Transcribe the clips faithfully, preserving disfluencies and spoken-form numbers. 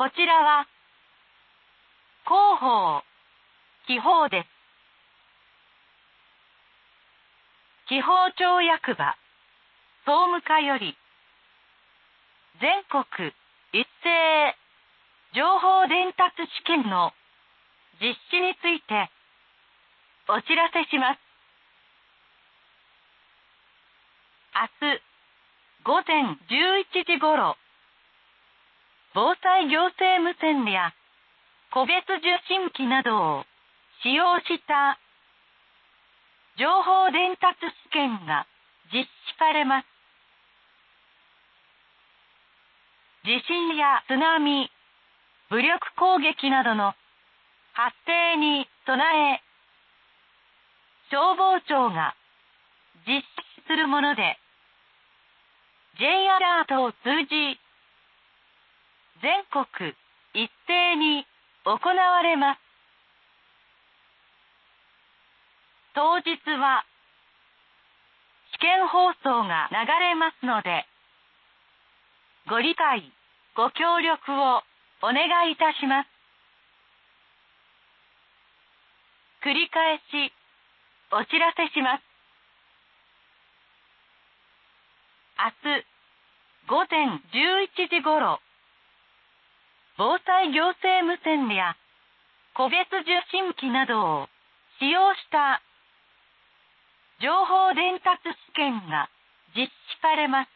こちらは広報、記法です。記法庁役場、総務課より、全国一斉情報伝達試験の実施についてお知らせします。明日午前じゅういちじ頃、防災行政無線や個別受信機などを使用した情報伝達試験が実施されます。地震や津波、武力攻撃などの発生に備え、消防庁が実施するもので、J アラートを通じ、全国一斉に行われます。当日は試験放送が流れますので、ご理解、ご協力をお願いいたします。繰り返しお知らせします。明日午前じゅういちじ頃、防災行政無線や個別受信機などを使用した情報伝達試験が実施されます。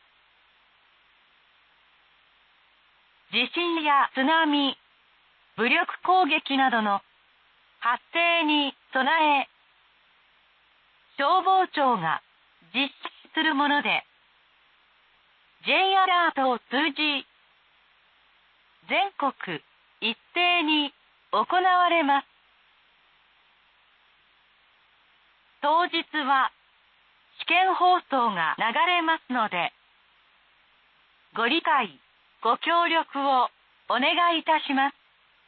地震や津波、武力攻撃などの発生に備え、消防庁が実施するもので、J アラートを通じ、全国一斉に行われます。当日は試験放送が流れますので、ご理解、ご協力をお願いいたします。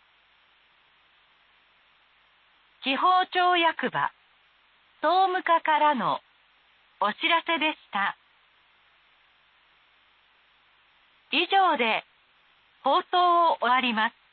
記法庁役場、総務課からのお知らせでした。以上で放送を終わります。